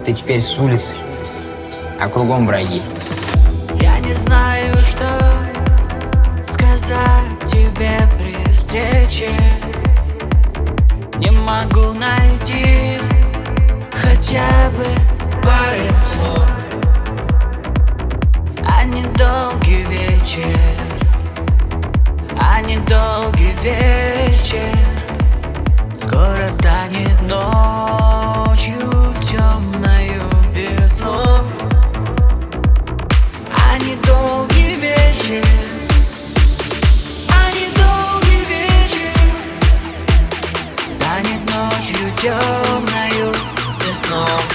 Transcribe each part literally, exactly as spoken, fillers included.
Ты теперь с улицы, а кругом враги. Я не знаю, что сказать тебе при встрече. Не могу найти хотя бы пары слов. А недолгий вечер, а недолгий вечер скоро станет ночью темною без слов. А недолгий вечер, а недолгий вечер станет ночью темною без слов.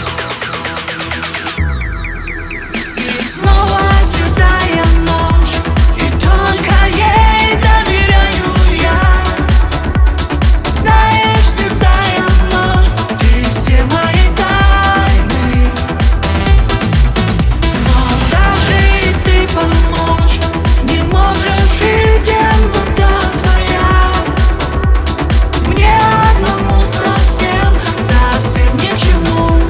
И снова святая ночь, и только ей доверяю я. Знаешь, святая ночь, ты все мои тайны. Но даже и ты помочь не можешь, и темнота твоя мне одному совсем, совсем ни к чему.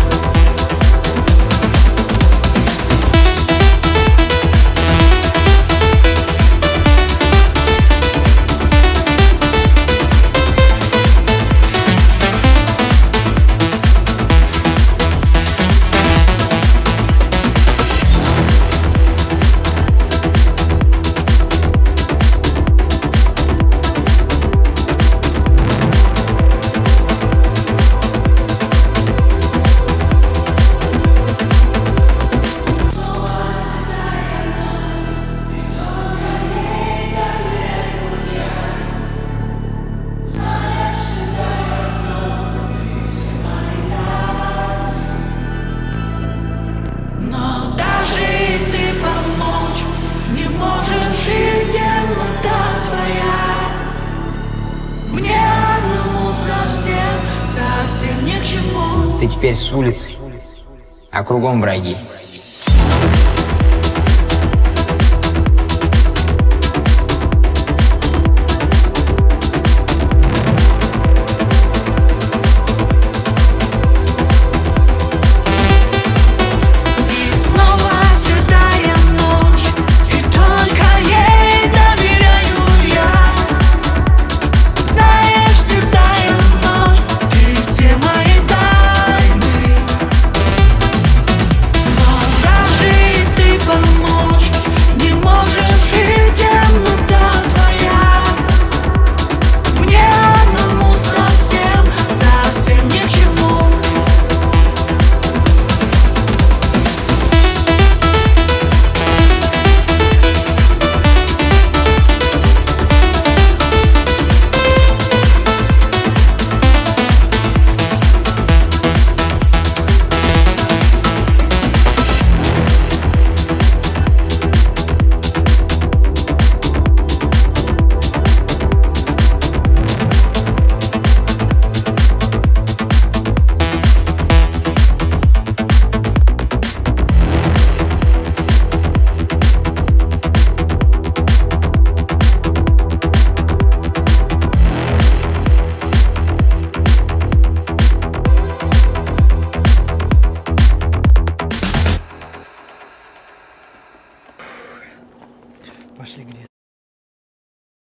Но даже и ты помочь не можешь, и темнота твоя мне одному совсем, совсем ни к чему. Ты теперь с улицы, а кругом враги. И снова святая ночь, и только ей доверяю я. Знаешь, святая ночь, ты все мои тайны. Но даже и ты помочь не можешь, и темнота твоя мне одному совсем, совсем ни к чему. Пошли где-то.